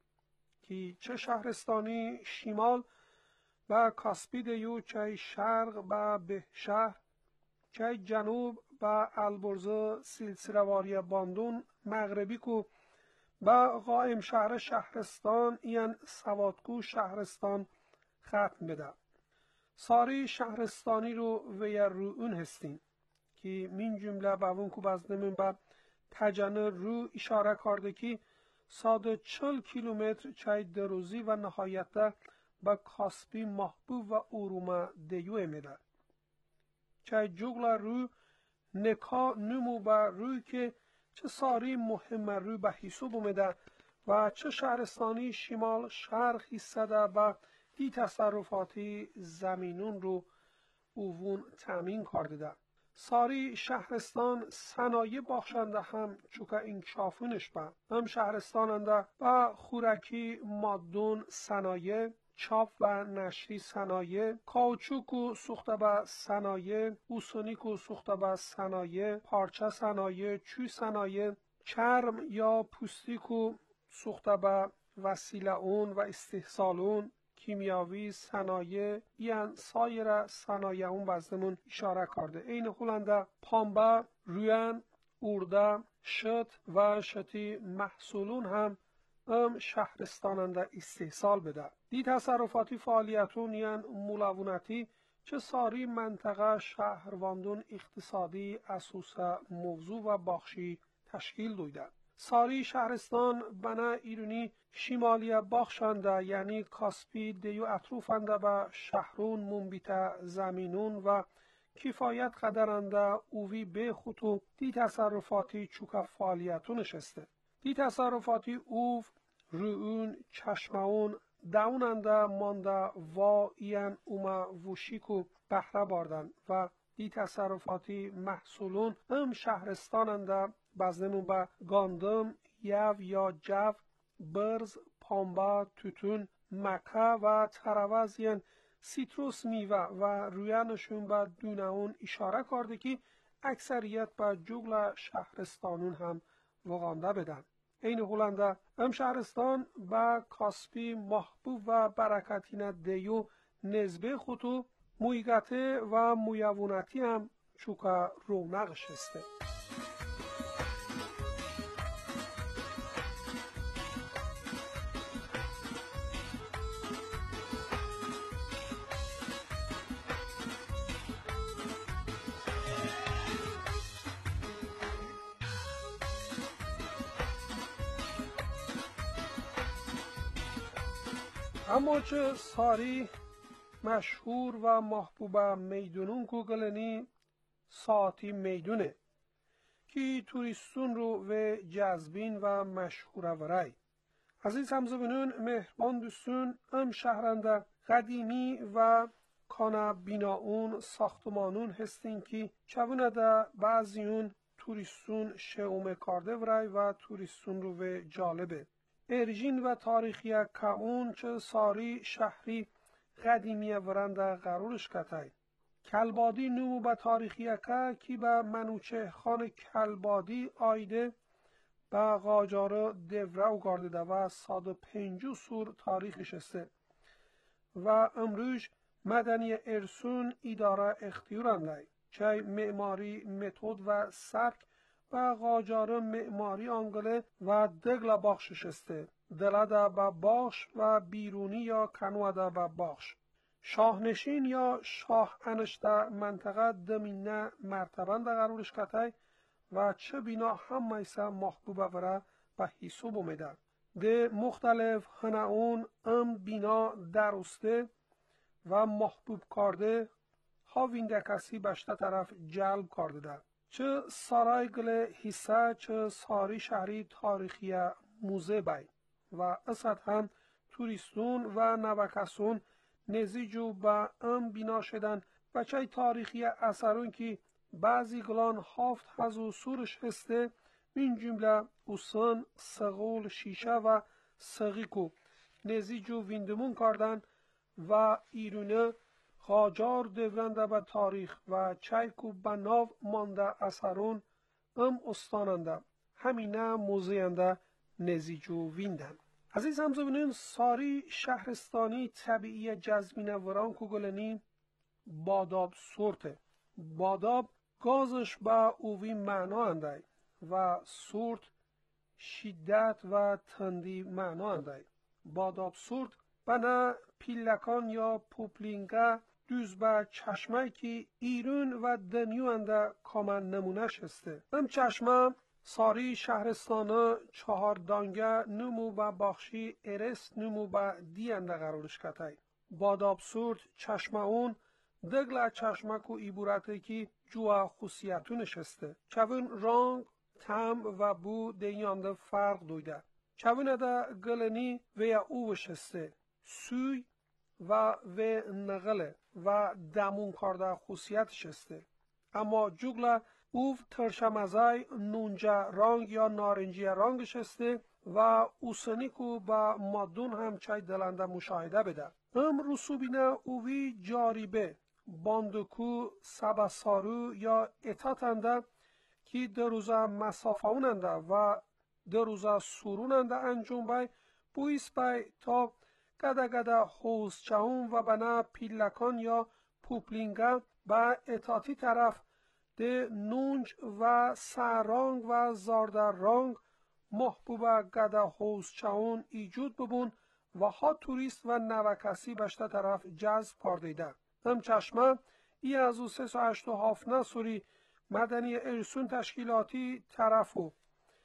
که چه شهرستانی شمال و کاسپی دیو چه شرق و به شهر چه جنوب و البرز سلسله واری باندون مغربی کو با قائم شهر شهرستان این سوادکو شهرستان ختم بده. ساری شهرستانی رو وی روون هستین که من جمله باون کو بازنمون با تجنه رو اشاره کرده که صد چل کیلومتر چای دروزی و نهایت با کاسپی محبوب و اروما دیو امیده. چای جغل رو نکا نمو با روی که چه ساری مهم رو به حساب اومده و چه شهرستانی شمال شرق حصده و دی تصرفاتی زمینون رو اوون تامین کرده. ساری شهرستان صنایع بخشنده هم چوکا انکشافونش با هم شهرستاننده و خورکی مادون صنایع چاپ و نشری صنایع کاوچوک و سوخته به صنایع اوسونیک و سوخته به صنایع پارچه صنایع چوی صنایع چرم یا پوستیک و سوخته به وسیله اون و استحصال اون کیمیاوی صنایع این سایر صنایع اون بزدمون اشاره کرده. این خولنده پانبه رویان ارده شت و شتی محصولون هم ام شهرستاننده استحصال بده. دی تصرفاتی فعالیتون یعن ملاونتی چه ساری منطقه شهرواندون اقتصادی اساس موضوع و بخشی تشکیل دویده. ساری شهرستان بنا ایرونی شمالی بخشنده یعنی کاسپی دیو اطروفنده به شهرون منبیت زمینون و کفایت قدرنده اووی به خطو دی تصرفاتی چوکا فعالیتون نشسته. دی تصرفاتی اوف روون چشمون داوننده مانده و این اوما وشیکو بهره باردن و دی تصرفاتی محصولون هم شهرستاننده بزنمون به گاندم یو یا جو برز پانبا توتون مکه و تروزین سیتروس میوه و رویانشون به دونهون اشاره کرده که اکثریت به جغل شهرستانون هم وغانده بدن. این هولنده هم شهرستان با کاسپی محبوب و برکتین دیو نزبه خطو مویگته و مویوونتی هم چوکا رونق شسته. اما چه ساری مشهور و محبوب میدونون کو گلنی ساعتی میدونه که توریستون رو و جذبین و مشهور ورای. عزیز همزبانون مهربان دوستون ام شهرنده قدیمی و کانا بیناون ساختمانون هستین که چونه ده بعضیون توریستون شعوم کرده ورای و توریستون رو و جالبه. ارژین و تاریخی که اون چه ساری شهری قدیمی ورنده قرارش کتای. کلبادی نمو به تاریخی که کی به منوچه خان کلبادی آیده به قاجار دورو گردیده و صد و پنجاه سور تاریخش است و امروز مدنی ارسون اداره اختیارنده چه معماری متد و سبک و قاجار معماری آنگله و دگل بخشش است. دلده به بخش و بیرونی یا کنوده به بخش. شاهنشین یا شاه انشته منطقه دمینه مرتبند قرارش کتای و چه بینا هم میسه محبوبه وره به حساب اومده. ده مختلف هنعون ام بینا درسته و محبوب کرده هاوینده کسی بشته طرف جلب کرده ده. چه سارای گل حصه چه ساری شهری تاریخی موزه بای و اصد هم توریستون و نوکسون نزیجو با ام بینا شدن و چای تاریخی اثرون که بعضی گلان هفت هزو سورش هسته، این جمله اوسن، سغول، شیشه و سغیکو نزیجو ویندمون کردن و ایرونه خاجار دورنده به تاریخ و چایکو به ناو مانده اثرون ام استاننده همینه موزینده نزیجو ویندن. عزیز همزبونین، ساری شهرستانی طبیعی جزمینه وران کو گلنی باداب سورته. باداب گازش با اووی معنا انده و سورت شدت و تندی معنا انده. باداب سورت بنا پیلکان یا پوپلینگه دوز با چشمه که ایرون و دنیو انده کامن نمونش هسته. ام چشمه ساری شهرستانه چهار دانگه نمو با باخشی ارست نمو با دی انده قرارش کتای. باداب سورت چشمه اون دگل چشمه کو ایبورته که جوا خصوصیتونش هسته. چون رنگ، طعم و بو دینیانده فرق دویده. چون ده گلنی و یا اوش هسته. سوی و و نغله و دمون کارده خصوصیتش هسته. اما جگل اوف ترشمزای نونجا رنگ یا نارنجی رنگش هسته و اوسنی کو با مادون هم چای دلنده مشاهده بده. ام رسوبینه اووی جاریبه باندکو سبسارو یا اتاتنده که در روزا مسافهوننده و در روزا سوروننده انجام بای بویس بای تا گده گده حوز چهون و بنا پیلکان یا پوپلینگه با اتاتی طرف ده نونج و سرانگ و زاردر رانگ محبوبه گده حوز چهون ایجود ببون و ها توریست و نوکسی بشته طرف جذب کردیده. هم چشمه ای از او سه سو هشت و هافنه سوری مدنی ارسون تشکیلاتی طرفو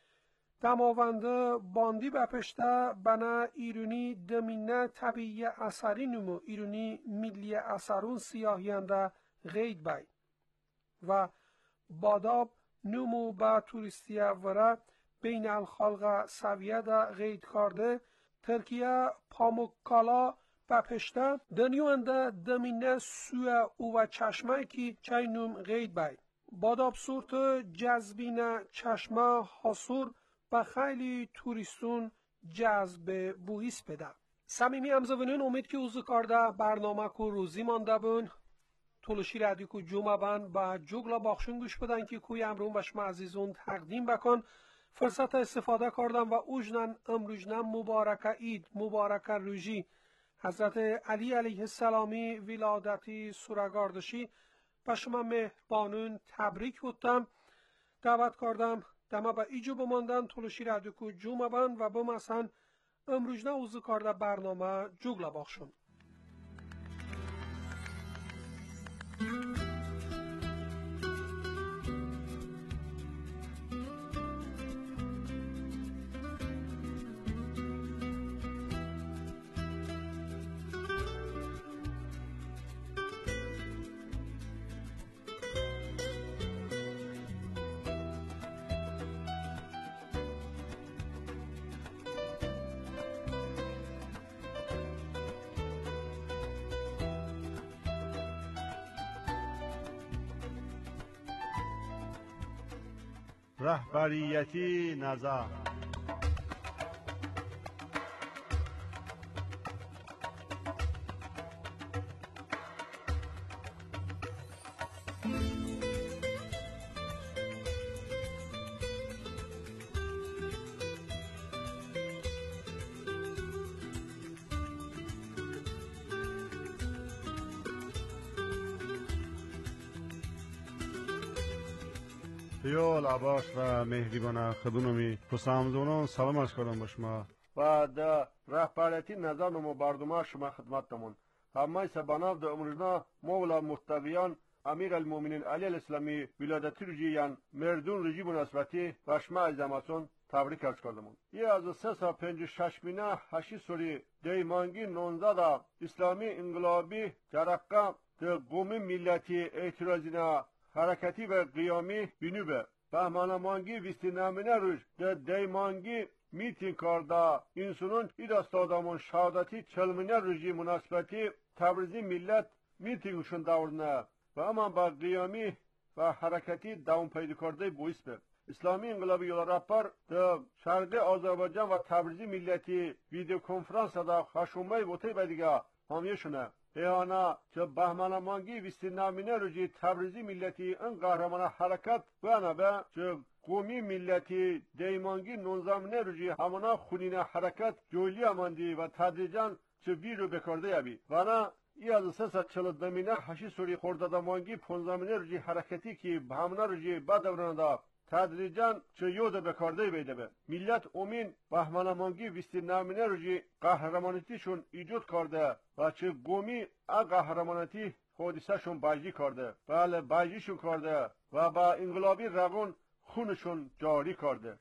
دماونده باندی بپشته بنا ایرونی دمینه طبیعی اثری نمو ایرونی ملی اثرون سیاهینده غید بای و باداب نمو با توریستی وره بین الخالق سویه ده غید کرده ترکیه پاموکالا بپشته دنیوانده دمینه سوی او و چشمه کی چای نوم غید بای باداب سورت جذبینه چشمه حاصور و خیلی توریستون جذب بویس بده. صمیمی همزبونین امید که اوزو کارده برنامه کو روزی مانده بون تولشی رادیو کو جمعه بند و جگلا باخشون گوش بدن که کوی امرون و شما عزیزون تقدیم بکن فرصت استفاده کردم و اوجنن امروجنن مبارکه اید مبارکه روژی حضرت علی علیه السلامی ولادتی سورگاردشی و شما مهربانون تبریک بودم دعوت کردم دما با ایجو بماندن تولشی رادیو کو جمعه بند و بمسن امروجنه اوزو کارده برنامه جگلا باخشون. رهبریتی نظر یول عباس و مهریبان خدونمی حسامزونان سلام از کردم با شما و در رهبریتی نظر نمو بردمه شما خدمتتمون همه سباناف در امروزنا مولا مختویان امیر المومنین علی الاسلامی ولادتی رجیان مردون رجی مناسبتی و شما عزیزمتون تبریک از کردمون یه از سه سا پنج شش بینه هشی سوری دیمانگی نونزده دا اسلامی انقلابی جرقه در قومی ملتی اعتراضینا حرکتی و قیامی بینوبه بهمانه مانگی ویستی نامینه روش در دیمانگی میتین کارده اینسونون ای دستادامون شهادتی چلمنه رژی مناسبتی تبریزی ملت میتینگشون دورنه و اما با قیامی و حرکتی دوام پیدا کرده بویس به اسلامی انقلابی یول رهبر در شرق آذربایجان و تبریزی ملتی ویدیو کنفرانس دا خشومه بوته بدیگه همیشونه ایانا که بهمن مانگی ویستی نامینه رجی تبریزی ملتی ان قهرمان حرکت بنا به که قومی ملتی دیمانگی نونزامینه رجی همانا خونین حرکت جولی اماندی و تدریجان که ویرو بکرده یابی وانا ای از سه چلد نمینه هشی سوری خورده مانگی پونزامینه رجی حرکتی که همانا رجی بدورنده تدریجان چه یود بکارده بیده به ملت امین بهمن مانگی ویستی نامینه رجی قهرمانیتیشون ایجاد کرده و چه قومی ا قهرمانیتی حادثهشون باجی کرده بله باجیشون کرده و با انقلابی رغون خونشون جاری کرده.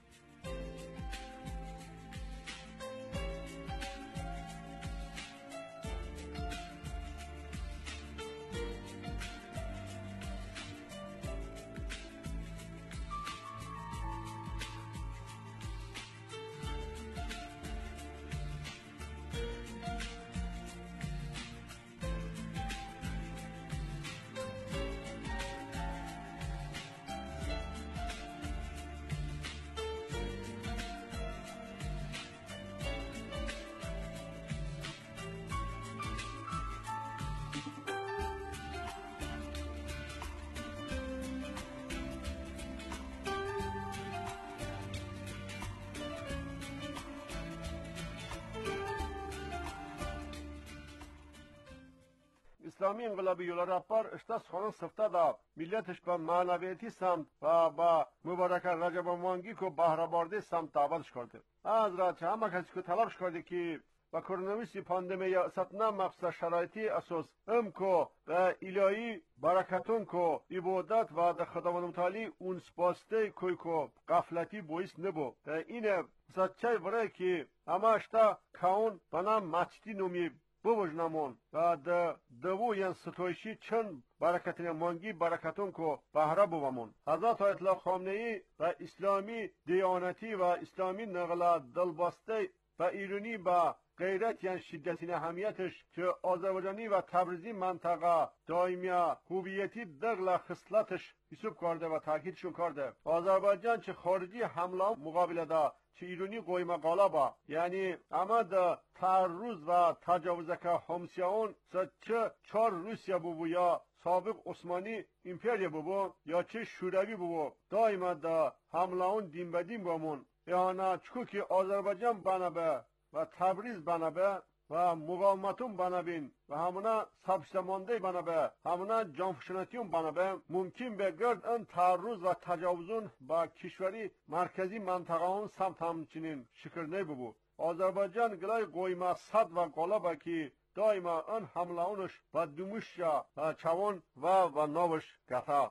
اسلامی انقلابی یول رهبر اشتاس خانم سفته دا ملتش به معنویتی سمت و با مبارک رجب مانگی که بهره برده سمت دعوتش کرده. از را چه همه کسی که طلبش کرده که با کرونویسی پاندمی ستنه مقصد شرایطی اساس ام که به الهی برکتون که عبادت و در خداوند متعالی اون سپاسته کوی که غفلتی بویس نبو به اینه سچه برای که همه اشتا کون بنا مچتی نومی بوجنمون و د دوو ین ستویشی چند برکتین مانگی برکتون کو بهره بومون حضرت آیت الله خامنه ای و اسلامی دیانتی و اسلامی نقل دلبسته و ایرانی با غیرت ین شدتین اهمیتش که آذربایجانی و تبریزی منطقه دائمی هویتی دغل خصلتش حساب کرده و تاکیدشون کرده. آذربایجان چه خارجی حمله مقابله دا چه ایرانی قویم غالبا یعنی اما دا تعرض و تجاوز که همسیاون چه چار روسیه بو یا سابق عثمانی امپریا بو یا چه شوروی بو دائما دا حمله اون دیم بدیم بامون یعنی چکو که آذربایجان بنابه و تبریز بنابه و مقاومتون بنابین و همونا سبشتمانده بنابه همونا جانفشنتیون بنابه ممکن به گرد ان تعرض و تجاوزون با کشوری مرکزی منطقه اون سمت همچنین شکرنه ببو آذربایجان گلای قویمه صد و قالبه که دائما ان حمله اونش و دوموش و چوان و و ناوش گتا.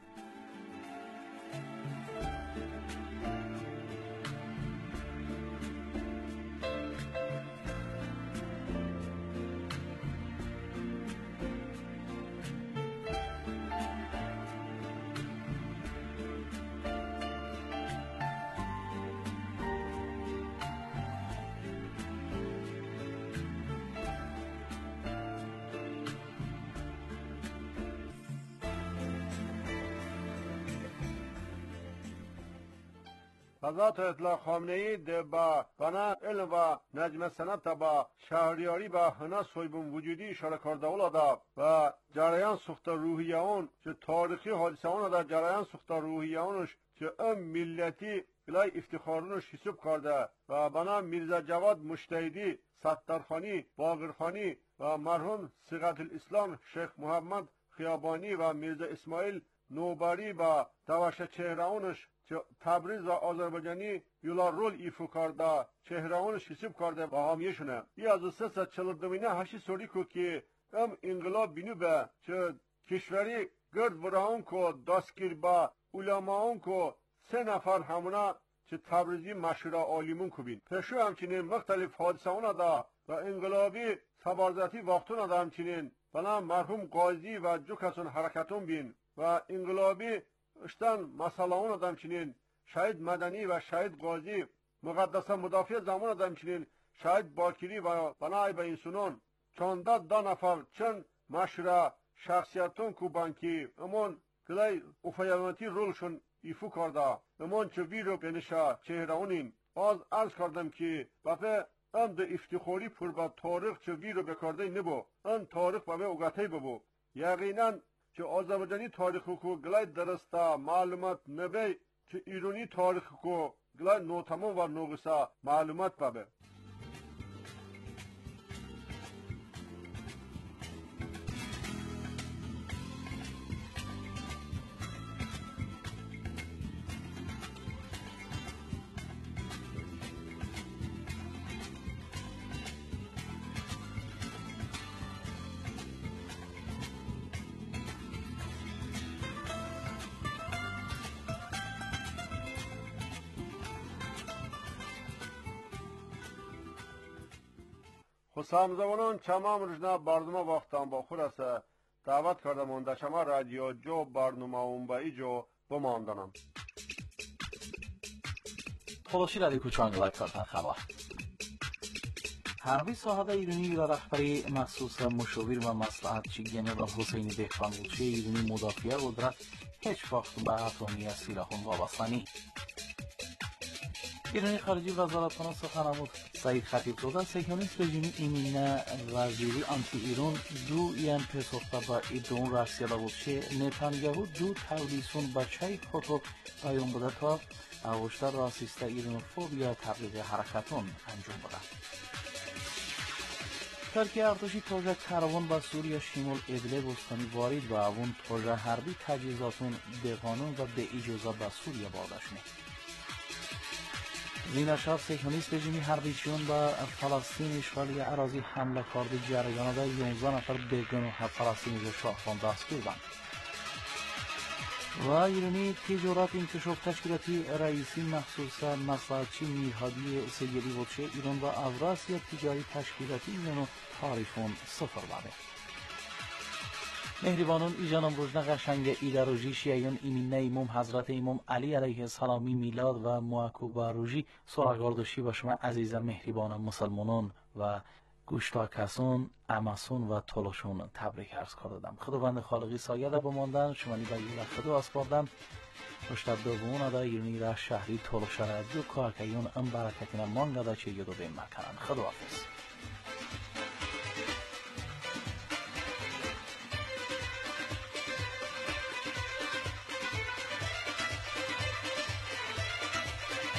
حضرت آیت الله خامنه ای ده با بنا علم و نجم سنت با شهریاری با هنر صیبون وجودی اشاره کرده اولادا و جریان سخت روحیه اون که تاریخی حادثه اون در جریان سخت روحیه اونش که ام ملتی بلای افتخارونش حساب کرده و بنا میرزا جواد مجتهدی ستارخانی باقرخانی و مرحوم صیغت الاسلام شیخ محمد خیابانی و میرزا اسماعیل نوبری با دوشه چهرهونش تبریز و آذربایجانی یولا رول ایفو کرده چهرهونش حساب کرده و حامیشونه ای از سه ست چلد دوینه هشی سوری که که ام انقلاب بینو به چه کشوری گرد براون که دستگیر با علماون که سه نفر همونا چه تبریزی مشهور عالیمون که بین پشو همچنین مختلف حادثه اونا دا و انقلابی سبارزتی وقتونا دا همچنین بنا مرحوم قاضی و جو کسون حرکتون بین و انقلابی اشتن مسئله اون آدم چنین شهید مدنی و شهید قاضی مقدس مدافع زمان دمچنین شاید باکری و بنای به اینسونون چونده دا نفر چن مشره شخصیتون کو بانکی امون کلای افایمانتی رولشون ایفو کرده امون چه ویرو بینشا چهرهونین باز عرض کردم که بفه ام ده افتخاری پر با تاریخ چه ویرو بکرده نبو ام تاریخ بفه اوگته ببو یقینا چه آذربایجانی تاریخ کو گلای درسته معلومات نبی چه ایرانی تاریخ کو گلای نوتمام و نوگسا معلومات ببه خسام زمانان چمام رجنا برنامه وقتان با خود است دعوت کردم اون دشما رادیو جو برنامه اون با ایجو بماندنم خلاصی رادیو کوچانگلای کردن خبر حربی صاحب ایرانی و رهبری مخصوص مشاور و مصلحتچی جنرال حسین دهقانپورچی ایرانی مدافع قدرت هیچ وقت به اتمی سلاحون وابستنی ایرانی خارجی وزارتخانه سخن نمود سعید خطیبزاده سکیونیست رژیم ایمینه وزیری آنتی ایران دو یان پسخته با ایدون راسیالا بودشه نتانیاهو دو تولیسون بچه خطب بیان بوده تا اوشتر راسیسته ایرانوفوبیا تبلیغ حرکتون انجام بوده ترکیه ارتشی توجه کاروان با سوریه شمال ادلب استانی وارد و اون توجه حربی تجهیزاتون به قانون و به اجازه به سوریه واردشونه زینشاب سکیونیست رژیمی حربیچیون با فلسطین اشغالی اراضی حمله کرده جریان دا یازده نفر بگناه فلسطینی شاهخوان دستگیر بند و ایرانی تجارت انکشاف تشکیلاتی رئیسی مخصوص مصلحتچی میرهادی سیدی بودشه ایران و اوراسیا تجاری تشکیلاتی ایران تعریفون صفر بده مهربانون ایجان امروزنه قشنگ ایدروژی شیعیان ایمینه ایمام حضرت امام علی علیه السلامی میلاد و معکوب روژی سراغاردشی با شما عزیز مهربان مسلمانان و گوشتا کسان اماسون و طولشون تبریک عرض کردم خداوند خالقی سایه ده بماندن شمانی با یولا خدا اسپاردم اشتب دومون ادا ایرانی را شهری طولش رادیو کارکیون ام برکتین مانگا دا چه یدو بیم مکنن خدا حافظ